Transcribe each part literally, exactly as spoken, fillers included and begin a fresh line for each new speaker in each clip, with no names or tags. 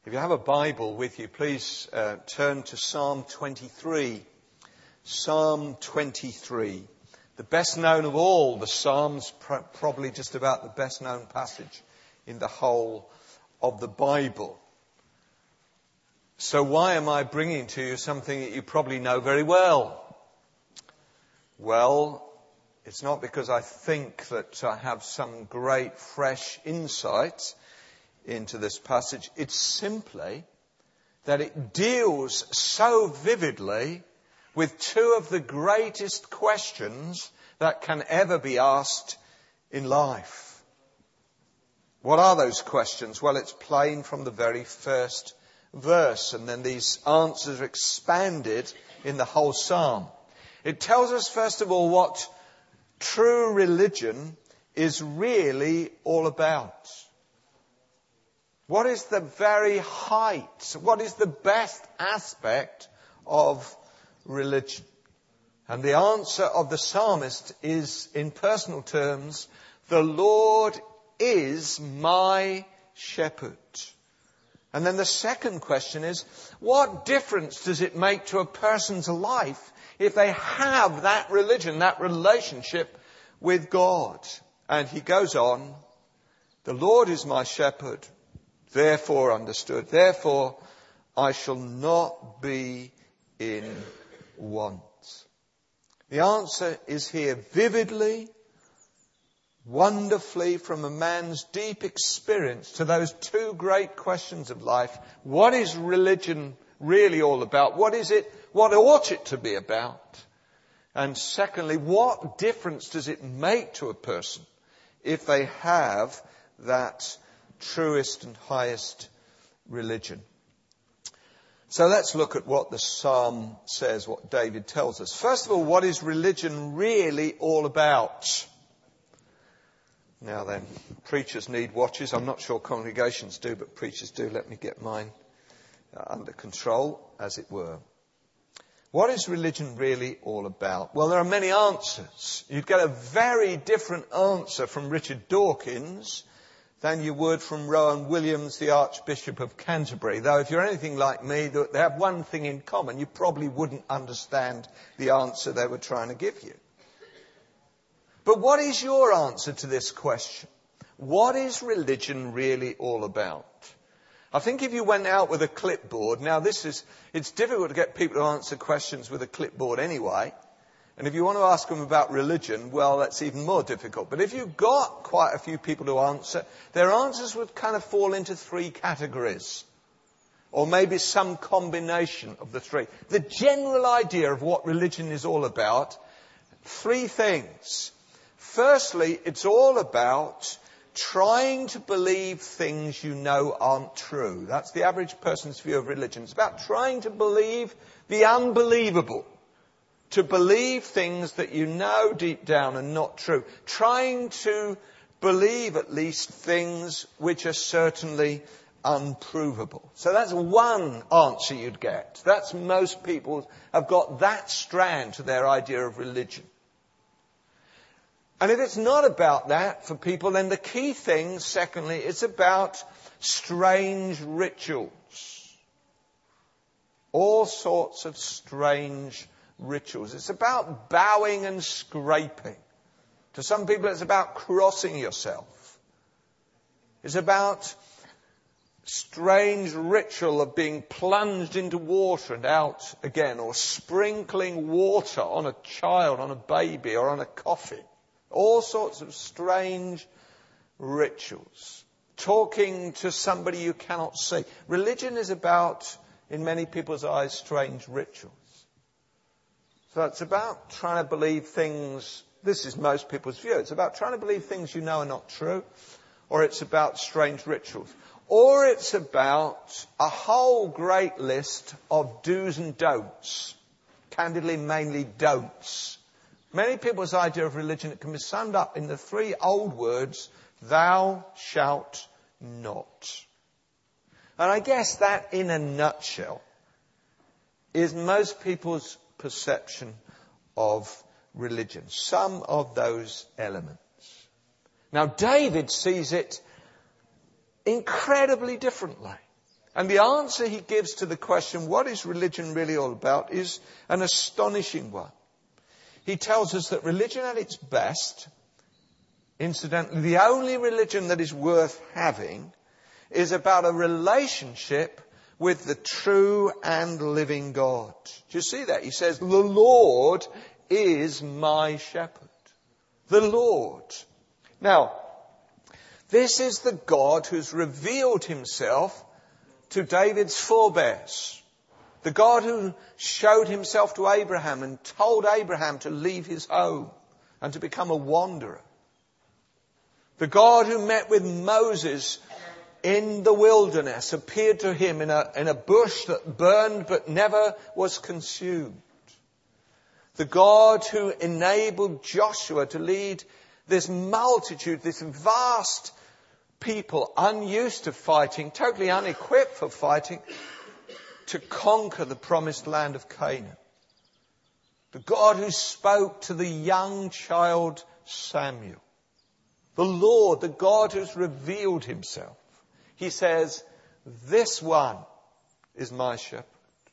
If you have a Bible with you, please uh, turn to Psalm twenty-three. Psalm twenty-three. The best known of all the Psalms, pr- probably just about the best known passage in the whole of the Bible. So why am I bringing to you something that you probably know very well? Well, it's not because I think that I have some great fresh insight into this passage. It's simply that it deals so vividly with two of the greatest questions that can ever be asked in life. What are those questions? Well, it's plain from the very first verse, and then these answers are expanded in the whole psalm. It tells us, first of all, what true religion is really all about. What is the very height? What is the best aspect of religion? And the answer of the psalmist is, in personal terms, the Lord is my shepherd. And then the second question is, what difference does it make to a person's life if they have that religion, that relationship with God? And he goes on, the Lord is my shepherd. Therefore, understood, therefore I shall not be in want. The answer is here vividly, wonderfully, from a man's deep experience to those two great questions of life. What is religion really all about? What is it? What ought it to be about? And secondly, what difference does it make to a person if they have that truest and highest religion? So let's look at what the psalm says, what David tells us. First of all, what is religion really all about? Now then, preachers need watches. I'm not sure congregations do, but preachers do. Let me get mine uh, under control, as it were. What is religion really all about? Well, there are many answers. You'd get a very different answer from Richard Dawkins than you would from Rowan Williams, the Archbishop of Canterbury. Though if you're anything like me, they have one thing in common. You probably wouldn't understand the answer they were trying to give you. But what is your answer to this question? What is religion really all about? I think if you went out with a clipboard, now this is, it's difficult to get people to answer questions with a clipboard anyway. And if you want to ask them about religion, well, that's even more difficult. But if you've got quite a few people to answer, their answers would kind of fall into three categories. Or maybe some combination of the three. The general idea of what religion is all about, three things. Firstly, it's all about trying to believe things you know aren't true. That's the average person's view of religion. It's about trying to believe the unbelievable. To believe things that you know deep down are not true. Trying to believe at least things which are certainly unprovable. So that's one answer you'd get. That's most people have got that strand to their idea of religion. And if it's not about that for people, then the key thing, secondly, it's about strange rituals. All sorts of strange rituals. It's about bowing and scraping. To some people it's about crossing yourself. It's about strange ritual of being plunged into water and out again, or sprinkling water on a child, on a baby, or on a coffin. All sorts of strange rituals. Talking to somebody you cannot see. Religion is about, in many people's eyes, strange rituals. So it's about trying to believe things, this is most people's view, it's about trying to believe things you know are not true, or it's about strange rituals. Or it's about a whole great list of do's and don'ts. Candidly, mainly don'ts. Many people's idea of religion, it can be summed up in the three old words, thou shalt not. And I guess that, in a nutshell, is most people's perception of religion. Some of those elements. Now, David sees it incredibly differently. And the answer he gives to the question, what is religion really all about, is an astonishing one. He tells us that religion at its best, incidentally, the only religion that is worth having, is about a relationship with the true and living God. Do you see that? He says, the Lord is my shepherd. The Lord. Now, this is the God who's revealed himself to David's forebears. The God who showed himself to Abraham and told Abraham to leave his home and to become a wanderer. The God who met with Moses in the wilderness, appeared to him in a, in a bush that burned but never was consumed. The God who enabled Joshua to lead this multitude, this vast people unused to fighting, totally unequipped for fighting, to conquer the promised land of Canaan. The God who spoke to the young child Samuel. The Lord, the God who's revealed himself. He says, this one is my shepherd.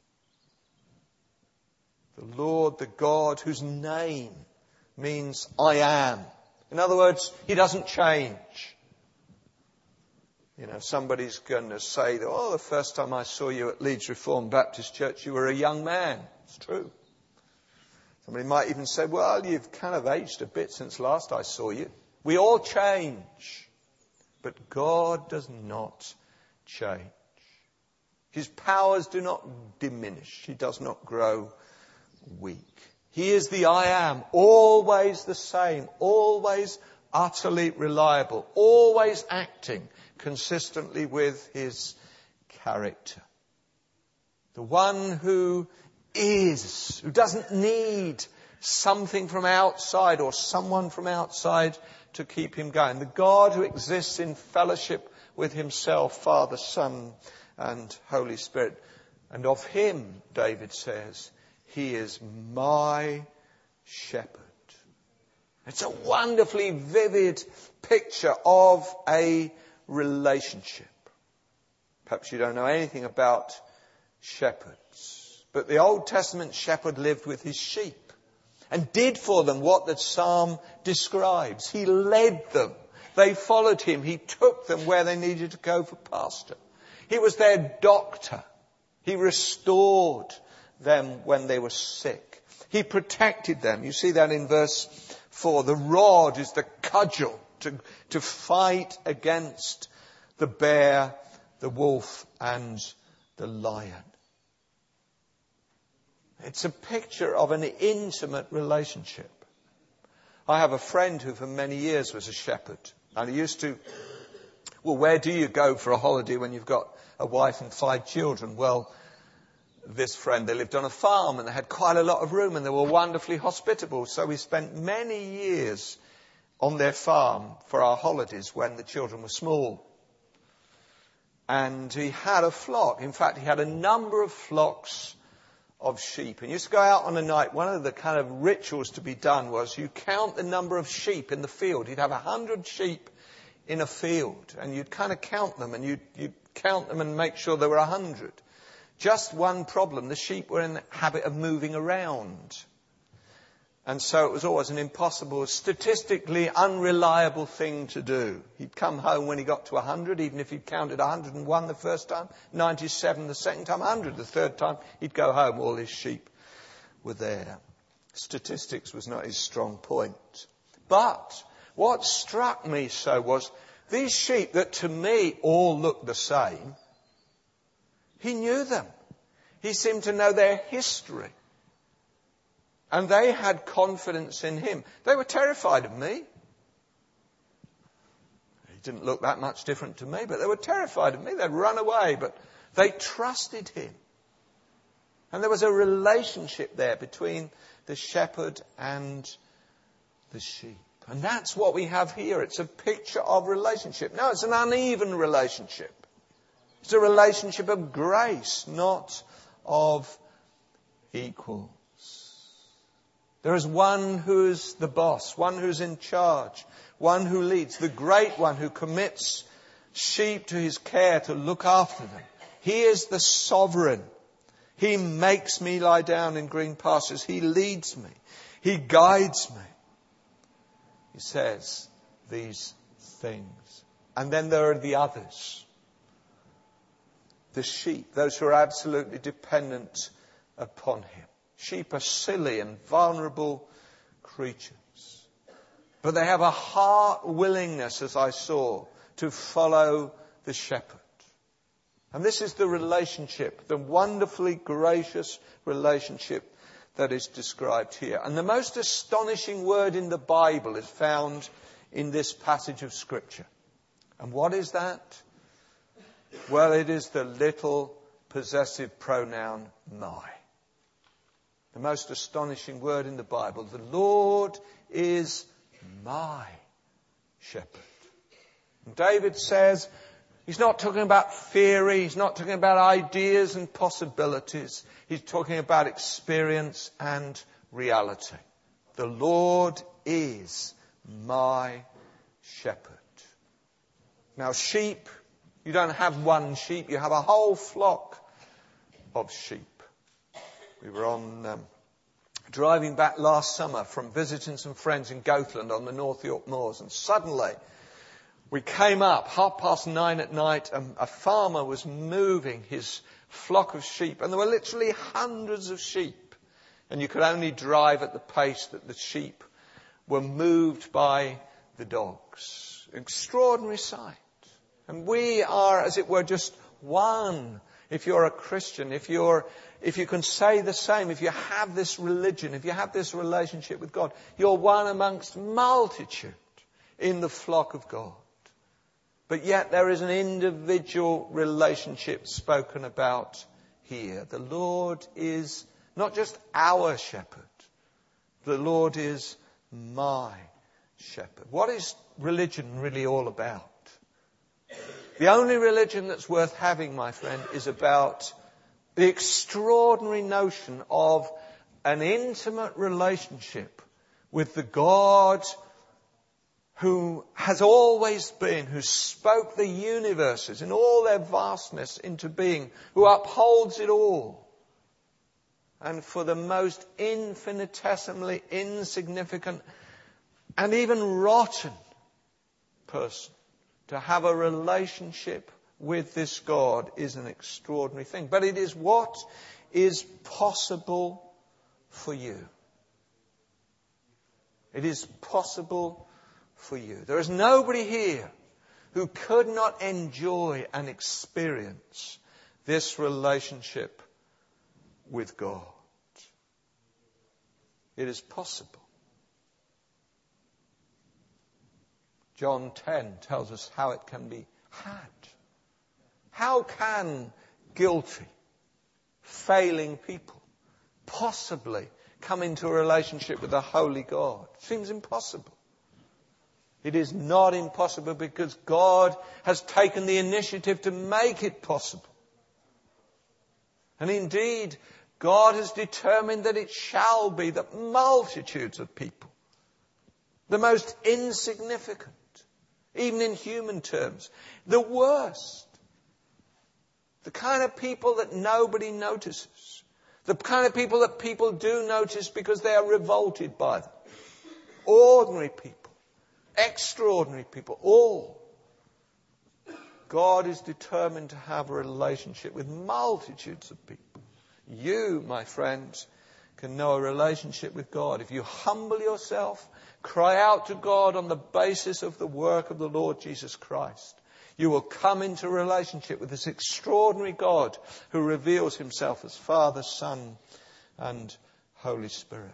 The Lord, the God whose name means I am. In other words, he doesn't change. You know, somebody's going to say, that, oh, the first time I saw you at Leeds Reformed Baptist Church, you were a young man. It's true. Somebody might even say, well, you've kind of aged a bit since last I saw you. We all change. But God does not change. His powers do not diminish. He does not grow weak. He is the I am, always the same, always utterly reliable, always acting consistently with his character. The one who is, who doesn't need something from outside or someone from outside to keep him going. The God who exists in fellowship with himself, Father, Son, and Holy Spirit. And of him, David says, he is my shepherd. It's a wonderfully vivid picture of a relationship. Perhaps you don't know anything about shepherds, but the Old Testament shepherd lived with his sheep and did for them what the psalm describes. He led them. They followed him. He took them where they needed to go for pasture. He was their doctor. He restored them when they were sick. He protected them. You see that in verse four. The rod is the cudgel to, to fight against the bear, the wolf, and the lion. It's a picture of an intimate relationship. I have a friend who for many years was a shepherd. And he used to, well, where do you go for a holiday when you've got a wife and five children? Well, this friend, they lived on a farm and they had quite a lot of room and they were wonderfully hospitable. So we spent many years on their farm for our holidays when the children were small. And he had a flock. In fact, he had a number of flocks of sheep. And you used to go out on a night. One of the kind of rituals to be done was you count the number of sheep in the field. You'd have a hundred sheep in a field and you'd kind of count them and you'd, you'd count them and make sure there were a hundred. Just one problem. The sheep were in the habit of moving around. And so it was always an impossible, statistically unreliable thing to do. He'd come home when he got to one hundred, even if he'd counted one hundred and one the first time, ninety-seven the second time, one hundred the third time, he'd go home, all his sheep were there. Statistics was not his strong point. But what struck me so was these sheep that to me all looked the same, he knew them. He seemed to know their history. And they had confidence in him. They were terrified of me. He didn't look that much different to me, but they were terrified of me. They'd run away, but they trusted him. And there was a relationship there between the shepherd and the sheep. And that's what we have here. It's a picture of relationship. No, it's an uneven relationship. It's a relationship of grace, not of equals. There is one who's the boss, one who's in charge, one who leads, the great one who commits sheep to his care to look after them. He is the sovereign. He makes me lie down in green pastures. He leads me. He guides me. He says these things. And then there are the others. The sheep, those who are absolutely dependent upon him. Sheep are silly and vulnerable creatures. But they have a heart willingness, as I saw, to follow the shepherd. And this is the relationship, the wonderfully gracious relationship that is described here. And the most astonishing word in the Bible is found in this passage of Scripture. And what is that? Well, it is the little possessive pronoun my. The most astonishing word in the Bible. The Lord is my shepherd. And David says, he's not talking about theory, he's not talking about ideas and possibilities. He's talking about experience and reality. The Lord is my shepherd. Now sheep, you don't have one sheep, you have a whole flock of sheep. We were on um, driving back last summer from visiting some friends in Goathland on the North York Moors, and suddenly we came up half past nine at night, and a farmer was moving his flock of sheep, and there were literally hundreds of sheep, and you could only drive at the pace that the sheep were moved by the dogs. Extraordinary sight. And we are, as it were, just one. If you're a Christian, if you're, if you can say the same, if you have this religion, if you have this relationship with God, you're one amongst multitude in the flock of God. But yet there is an individual relationship spoken about here. The Lord is not just our shepherd. The Lord is my shepherd. What is religion really all about? The only religion that's worth having, my friend, is about the extraordinary notion of an intimate relationship with the God who has always been, who spoke the universes in all their vastness into being, who upholds it all. And for the most infinitesimally insignificant and even rotten person, to have a relationship with this God is an extraordinary thing. But it is what is possible for you. It is possible for you. There is nobody here who could not enjoy and experience this relationship with God. It is possible. John ten tells us how it can be had. How can guilty, failing people possibly come into a relationship with a holy God? It seems impossible. It is not impossible because God has taken the initiative to make it possible. And indeed, God has determined that it shall be that multitudes of people, the most insignificant, even in human terms, the worst, the kind of people that nobody notices, the kind of people that people do notice because they are revolted by them, ordinary people, extraordinary people, all. God is determined to have a relationship with multitudes of people. You, my friends, can know a relationship with God if you humble yourself, cry out to God on the basis of the work of the Lord Jesus Christ. You will come into a relationship with this extraordinary God who reveals himself as Father, Son, and Holy Spirit.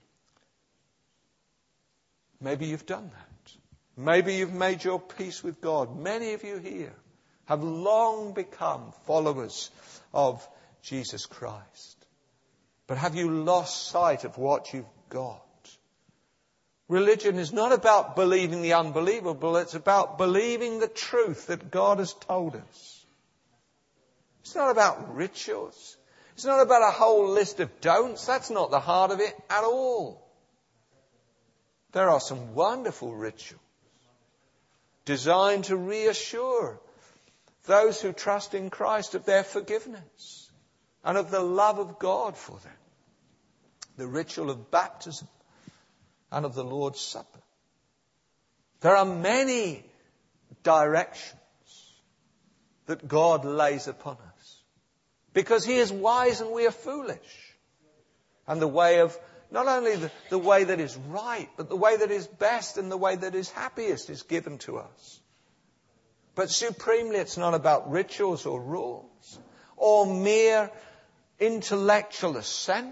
Maybe you've done that. Maybe you've made your peace with God. Many of you here have long become followers of Jesus Christ. But have you lost sight of what you've got? Religion is not about believing the unbelievable. It's about believing the truth that God has told us. It's not about rituals. It's not about a whole list of don'ts. That's not the heart of it at all. There are some wonderful rituals designed to reassure those who trust in Christ of their forgiveness and of the love of God for them. The ritual of baptism and of the Lord's Supper. There are many directions that God lays upon us because He is wise and we are foolish. And the way of, not only the, the way that is right, but the way that is best and the way that is happiest is given to us. But supremely, it's not about rituals or rules or mere intellectual assent.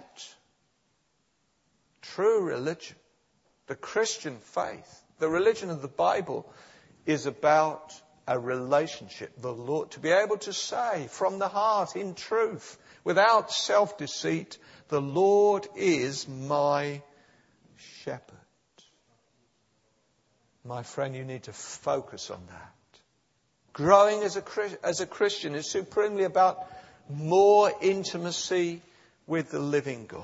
True religion, the Christian faith, the religion of the Bible is about a relationship. The Lord, to be able to say from the heart in truth, without self-deceit, the Lord is my shepherd. My friend, you need to focus on that. Growing as a, as a Christian is supremely about more intimacy with the living God.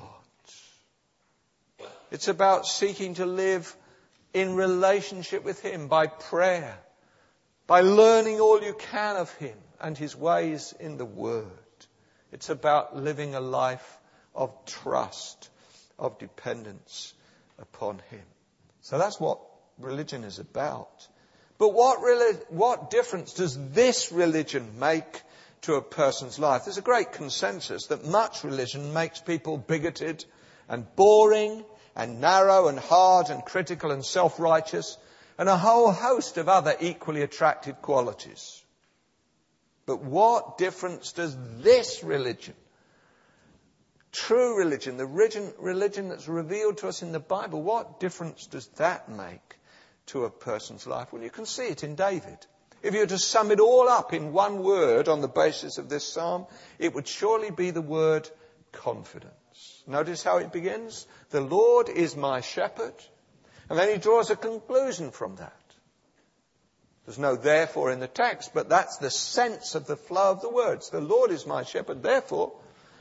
It's about seeking to live in relationship with Him by prayer, by learning all you can of Him and His ways in the Word. It's about living a life of trust, of dependence upon Him. So that's what religion is about. But what, what difference does this religion make to a person's life? There's a great consensus that much religion makes people bigoted and boring and narrow and hard and critical and self-righteous and a whole host of other equally attractive qualities. But what difference does this religion, true religion, the religion, religion that's revealed to us in the Bible, what difference does that make to a person's life? Well, you can see it in David. If you were to sum it all up in one word on the basis of this psalm, it would surely be the word confidence. Notice how it begins. The Lord is my shepherd. And then he draws a conclusion from that. There's no therefore in the text, but that's the sense of the flow of the words. The Lord is my shepherd, therefore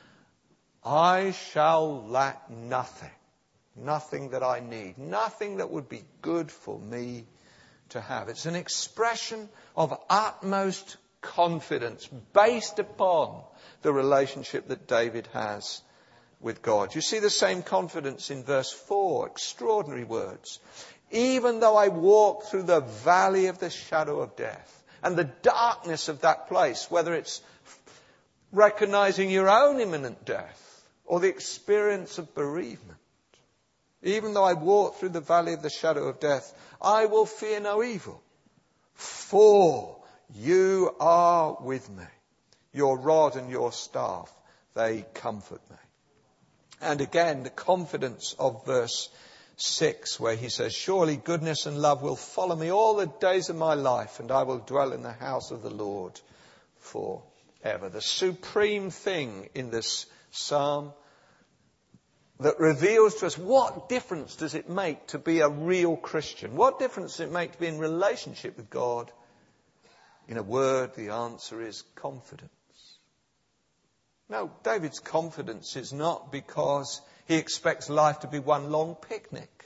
I shall lack nothing. Nothing that I need. Nothing that would be good for me to have. It's an expression of utmost confidence based upon the relationship that David has with God. You see the same confidence in verse four. Extraordinary words. Even though I walk through the valley of the shadow of death, and the darkness of that place, whether it's recognizing your own imminent death or the experience of bereavement, even though I walk through the valley of the shadow of death, I will fear no evil, for you are with me. Your rod and your staff, they comfort me. And again, the confidence of verse six, where he says, surely goodness and love will follow me all the days of my life, and I will dwell in the house of the Lord forever. The supreme thing in this psalm that reveals to us what difference does it make to be a real Christian? What difference does it make to be in relationship with God? In a word, the answer is confidence. No, David's confidence is not because he expects life to be one long picnic.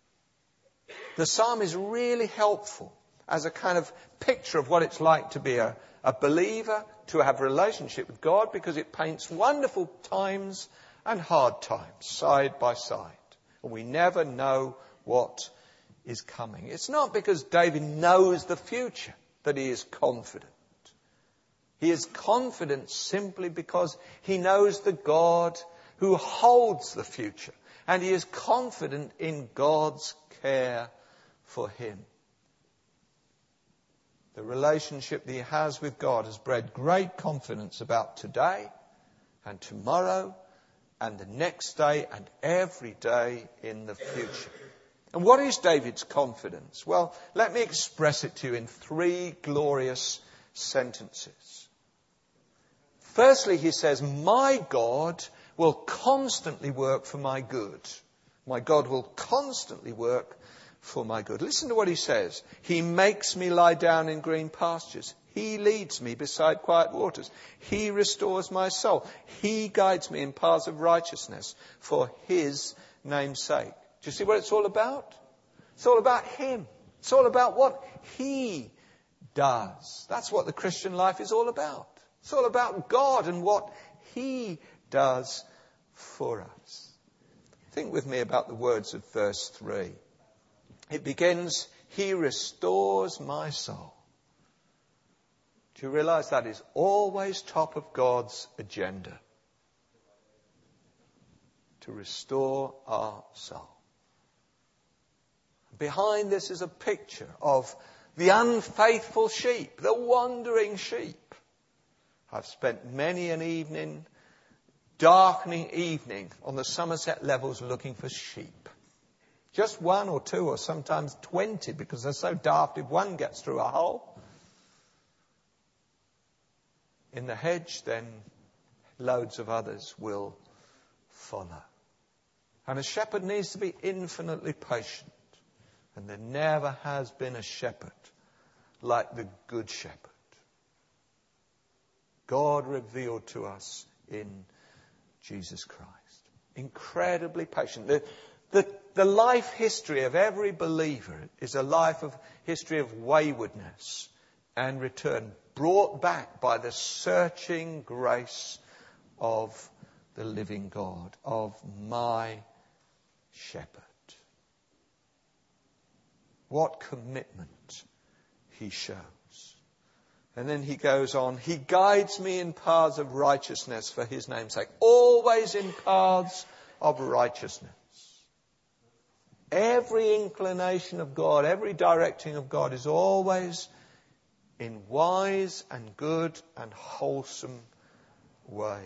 The psalm is really helpful as a kind of picture of what it's like to be a, a believer, to have a relationship with God, because it paints wonderful times and hard times side by side. And we never know what is coming. It's not because David knows the future that he is confident. He is confident simply because he knows the God who holds the future. And he is confident in God's care for him. The relationship that he has with God has bred great confidence about today and tomorrow and the next day and every day in the future. And what is David's confidence? Well, let me express it to you in three glorious sentences. Firstly, he says, my God will constantly work for my good. My God will constantly work for my good. Listen to what he says. He makes me lie down in green pastures. He leads me beside quiet waters. He restores my soul. He guides me in paths of righteousness for his name's sake. Do you see what it's all about? It's all about him. It's all about what he does. That's what the Christian life is all about. It's all about God and what He does for us. Think with me about the words of verse three. It begins, He restores my soul. Do you realize that is always top of God's agenda? To restore our soul. Behind this is a picture of the unfaithful sheep, the wandering sheep. I've spent many an evening, darkening evening, on the Somerset Levels looking for sheep. Just one or two or sometimes twenty, because they're so daft if one gets through a hole in the hedge, then loads of others will follow. And a shepherd needs to be infinitely patient. And there never has been a shepherd like the Good Shepherd. God revealed to us in Jesus Christ. Incredibly patient. The, the, the life history of every believer is a life of history of waywardness and return, brought back by the searching grace of the living God, of my shepherd. What commitment He shows. And then he goes on, He guides me in paths of righteousness for His name's sake. Always in paths of righteousness. Every inclination of God, every directing of God is always in wise and good and wholesome ways.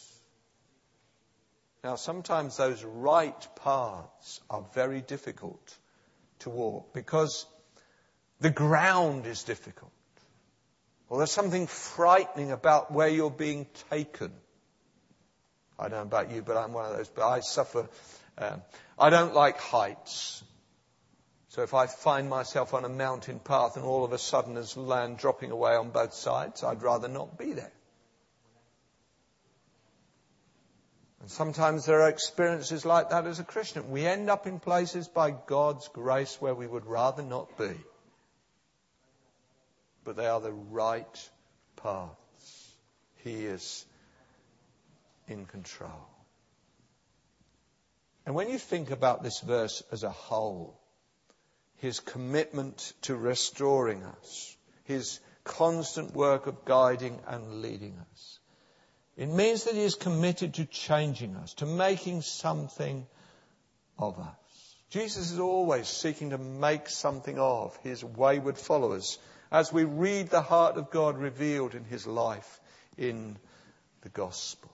Now, sometimes those right paths are very difficult to walk because the ground is difficult. Or there's something frightening about where you're being taken. I don't know about you, but I'm one of those. But I suffer. Um, I don't like heights. So if I find myself on a mountain path and all of a sudden there's land dropping away on both sides, I'd rather not be there. And sometimes there are experiences like that as a Christian. We end up in places by God's grace where we would rather not be. But they are the right paths. He is in control. And when you think about this verse as a whole, His commitment to restoring us, His constant work of guiding and leading us, it means that He is committed to changing us, to making something of us. Jesus is always seeking to make something of His wayward followers as we read the heart of God revealed in His life in the Gospels.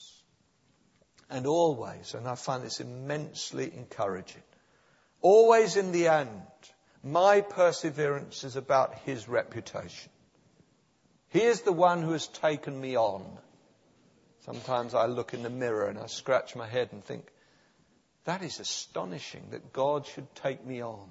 And always, and I find this immensely encouraging, always in the end, my perseverance is about His reputation. He is the one who has taken me on. Sometimes I look in the mirror and I scratch my head and think, that is astonishing that God should take me on.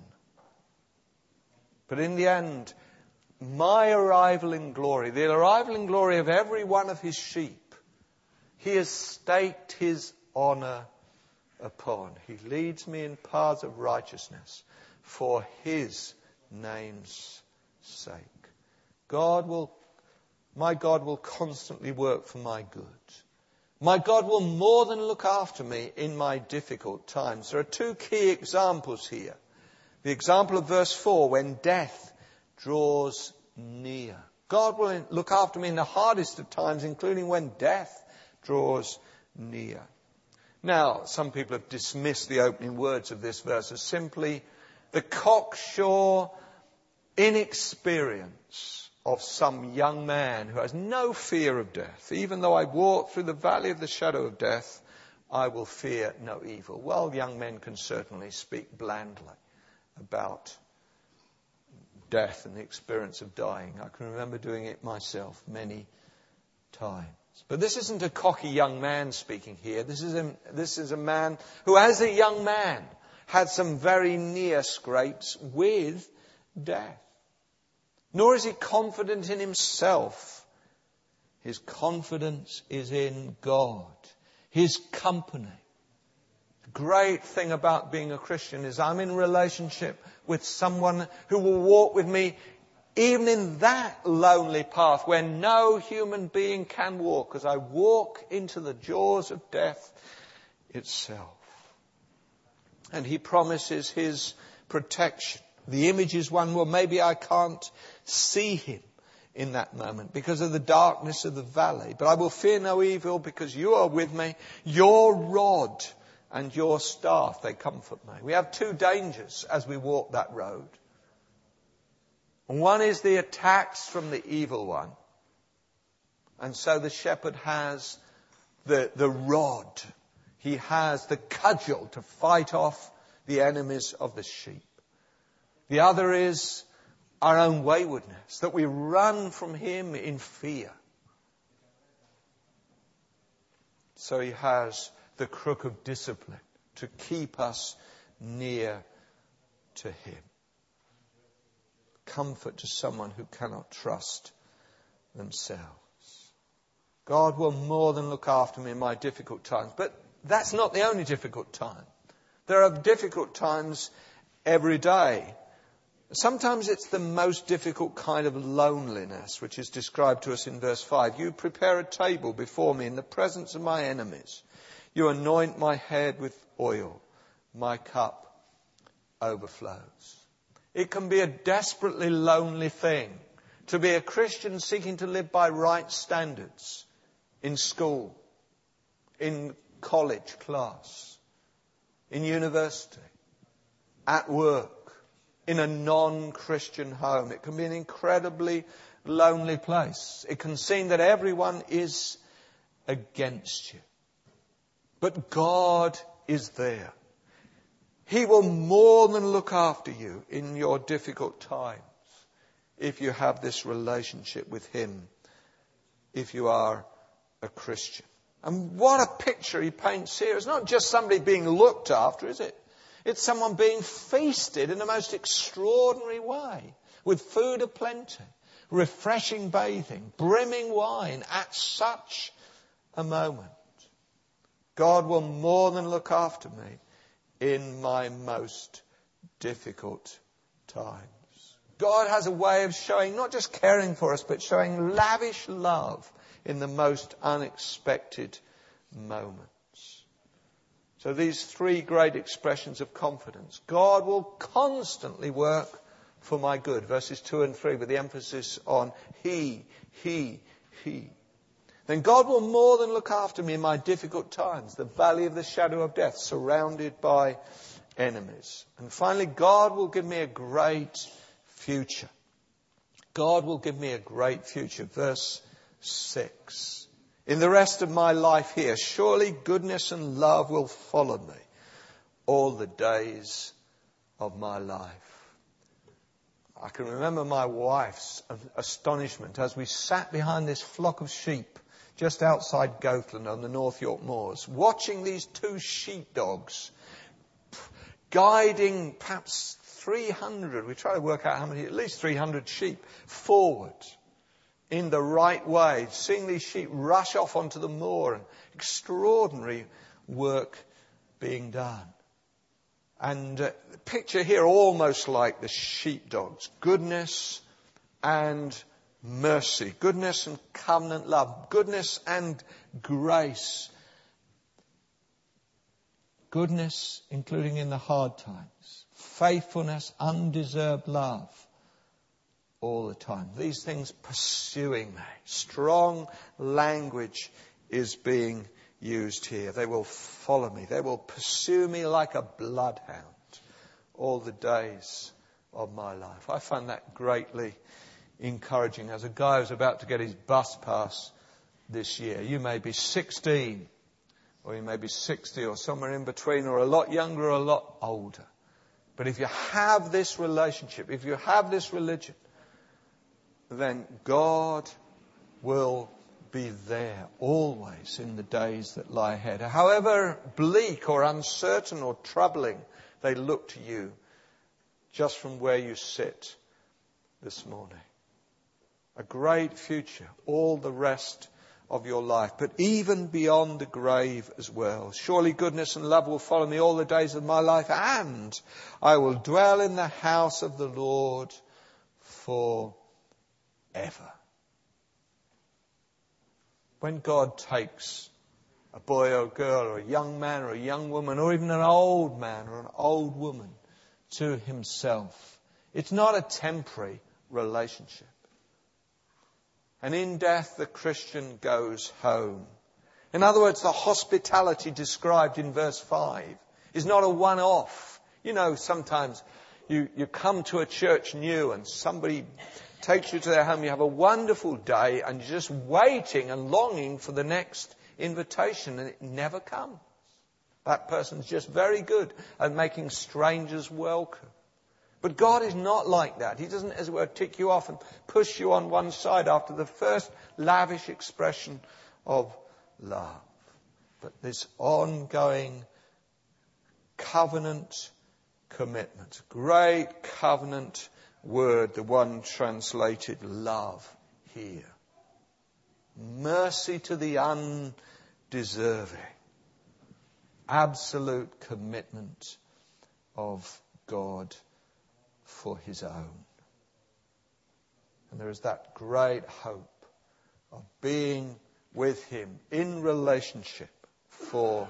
But in the end, my arrival in glory, the arrival in glory of every one of His sheep, He has staked His honour upon. He leads me in paths of righteousness for His name's sake. God will, my God will constantly work for my good. My God will more than look after me in my difficult times. There are two key examples here. The example of verse four, when death draws near. God will look after me in the hardest of times, including when death draws near. Now, some people have dismissed the opening words of this verse as simply the cocksure inexperience of some young man who has no fear of death. Even though I walk through the valley of the shadow of death, I will fear no evil. Well, young men can certainly speak blandly about death and the experience of dying. I can remember doing it myself many times. But this isn't a cocky young man speaking here. This is a, this is a man who, as a young man, had some very near scrapes with death. Nor is he confident in himself. His confidence is in God, His company. The great thing about being a Christian is I'm in relationship with someone who will walk with me Even in that lonely path where no human being can walk, as I walk into the jaws of death itself. And he promises his protection. The image is one, well, maybe I can't see him in that moment because of the darkness of the valley. But I will fear no evil because you are with me. Your rod and your staff, they comfort me. We have two dangers as we walk that road. One is the attacks from the evil one. And so the shepherd has the, the rod. He has the cudgel to fight off the enemies of the sheep. The other is our own waywardness, that we run from him in fear. So he has the crook of discipline to keep us near to him. Comfort to someone who cannot trust themselves. God will more than look after me in my difficult times. But that's not the only difficult time. There are difficult times every day. Sometimes it's the most difficult kind of loneliness, which is described to us in verse five. You prepare a table before me in the presence of my enemies. You anoint my head with oil. My cup overflows. It can be a desperately lonely thing to be a Christian seeking to live by right standards in school, in college class, in university, at work, in a non-Christian home. It can be an incredibly lonely place. It can seem that everyone is against you. But God is there. He will more than look after you in your difficult times if you have this relationship with him, if you are a Christian. And what a picture he paints here. It's not just somebody being looked after, is it? It's someone being feasted in the most extraordinary way, with food aplenty, refreshing bathing, brimming wine at such a moment. God will more than look after me in my most difficult times. God has a way of showing, not just caring for us, but showing lavish love in the most unexpected moments. So these three great expressions of confidence. God will constantly work for my good. Verses two and three with the emphasis on He, He, He. Then God will more than look after me in my difficult times. The valley of the shadow of death, surrounded by enemies. And finally, God will give me a great future. God will give me a great future. Verse six. In the rest of my life here, surely goodness and love will follow me all the days of my life. I can remember my wife's astonishment as we sat behind this flock of sheep just outside Goathland on the North York Moors, watching these two sheepdogs guiding perhaps three hundred, we try to work out how many, at least three hundred sheep forward in the right way, seeing these sheep rush off onto the moor, and extraordinary work being done. And uh, picture here almost like the sheepdogs, goodness and mercy, goodness and covenant love, goodness and grace, goodness including in the hard times, faithfulness, undeserved love all the time. These things pursuing me. Strong language is being used here. They will follow me. They will pursue me like a bloodhound all the days of my life. I find that greatly encouraging as a guy who's about to get his bus pass this year. You may be sixteen, or you may be sixty, or somewhere in between, or a lot younger or a lot older. But if you have this relationship, if you have this religion, then God will be there always in the days that lie ahead. However bleak or uncertain or troubling they look to you just from where you sit this morning. A great future, all the rest of your life, but even beyond the grave as well. Surely goodness and love will follow me all the days of my life, and I will dwell in the house of the Lord forever. ever. When God takes a boy or a girl or a young man or a young woman or even an old man or an old woman to himself, it's not a temporary relationship. And in death, the Christian goes home. In other words, the hospitality described in verse five is not a one-off. You know, sometimes you, you come to a church new and somebody takes you to their home. You have a wonderful day and you're just waiting and longing for the next invitation, and it never comes. That person's just very good at making strangers welcome. But God is not like that. He doesn't, as it were, tick you off and push you on one side after the first lavish expression of love. But this ongoing covenant commitment, great covenant word, the one translated love here. Mercy to the undeserving. Absolute commitment of God for his own. And there is that great hope of being with him in relationship forever.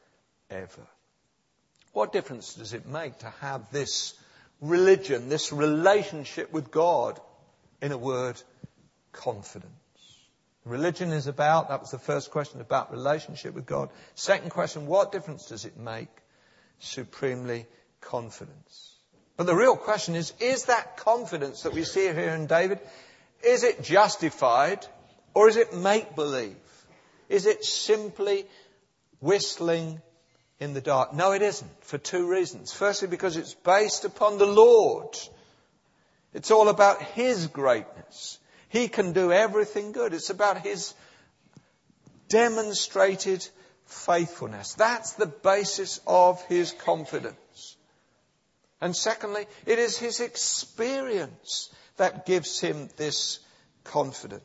What difference does it make to have this religion, this relationship with God? In a word, confidence. Religion is about, that was the first question, about relationship with God. Second question, what difference does it make? Supremely confidence. But the real question is, is that confidence that we see here in David, is it justified or is it make-believe? Is it simply whistling in the dark? No, it isn't, for two reasons. Firstly, because it's based upon the Lord. It's all about his greatness. He can do everything good. It's about his demonstrated faithfulness. That's the basis of his confidence. And secondly, it is his experience that gives him this confidence.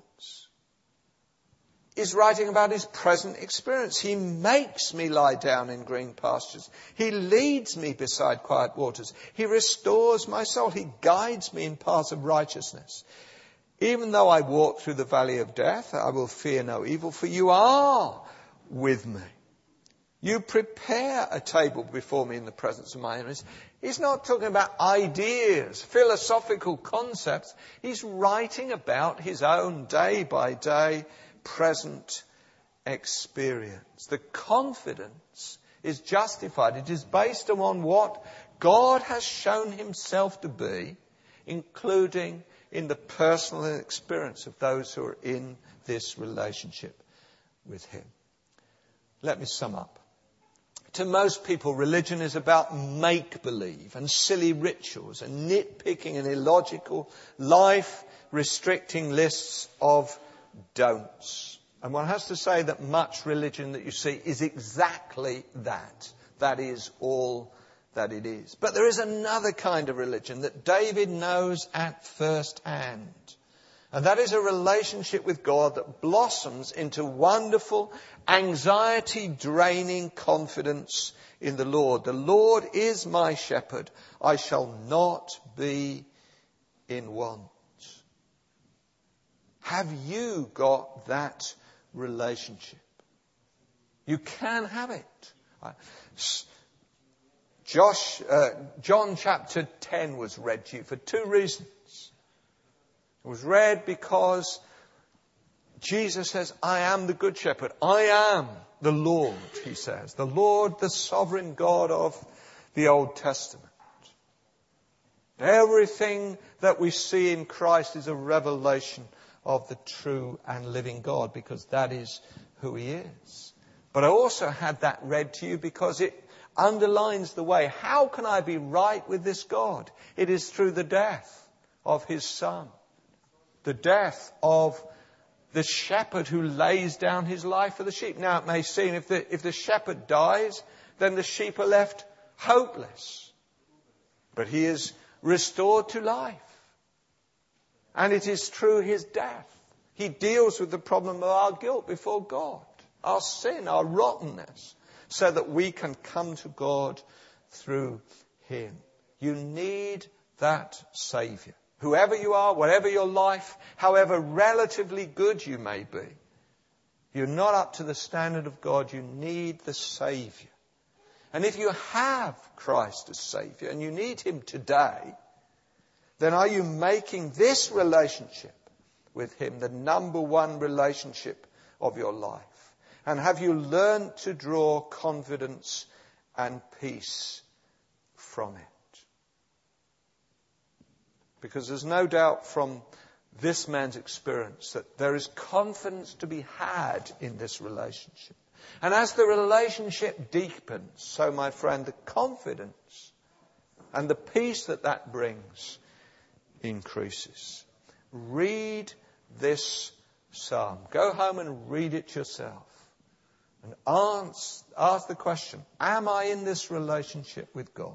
He's writing about his present experience. He makes me lie down in green pastures. He leads me beside quiet waters. He restores my soul. He guides me in paths of righteousness. Even though I walk through the valley of death, I will fear no evil, for you are with me. You prepare a table before me in the presence of my enemies. He's not talking about ideas, philosophical concepts. He's writing about his own day-by-day present experience. The confidence is justified. It is based on what God has shown himself to be, including in the personal experience of those who are in this relationship with him. Let me sum up. To most people, religion is about make-believe and silly rituals and nitpicking and illogical, life-restricting lists of don'ts. And one has to say that much religion that you see is exactly that. That is all that it is. But there is another kind of religion that David knows at first hand. And that is a relationship with God that blossoms into wonderful, anxiety-draining confidence in the Lord. The Lord is my shepherd. I shall not be in want. Have you got that relationship? You can have it. Josh, uh, John chapter ten was read to you for two reasons. It was read because Jesus says, I am the good shepherd. I am the Lord, he says. The Lord, the sovereign God of the Old Testament. Everything that we see in Christ is a revelation of the true and living God, because that is who he is. But I also had that read to you because it underlines the way. How can I be right with this God? It is through the death of his Son. The death of the shepherd who lays down his life for the sheep. Now it may seem if the, if the shepherd dies, then the sheep are left hopeless. But he is restored to life. And it is through his death. He deals with the problem of our guilt before God, our sin, our rottenness, so that we can come to God through him. You need that Saviour. Whoever you are, whatever your life, however relatively good you may be, you're not up to the standard of God. You need the Saviour. And if you have Christ as Saviour and you need Him today, then are you making this relationship with Him the number one relationship of your life? And have you learned to draw confidence and peace from it? Because there's no doubt from this man's experience that there is confidence to be had in this relationship. And as the relationship deepens, so my friend, the confidence and the peace that that brings increases. Read this psalm. Go home and read it yourself. And ask, ask the question, am I in this relationship with God?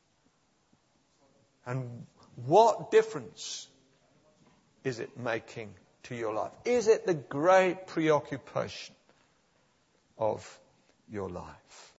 And what difference is it making to your life? Is it the great preoccupation of your life?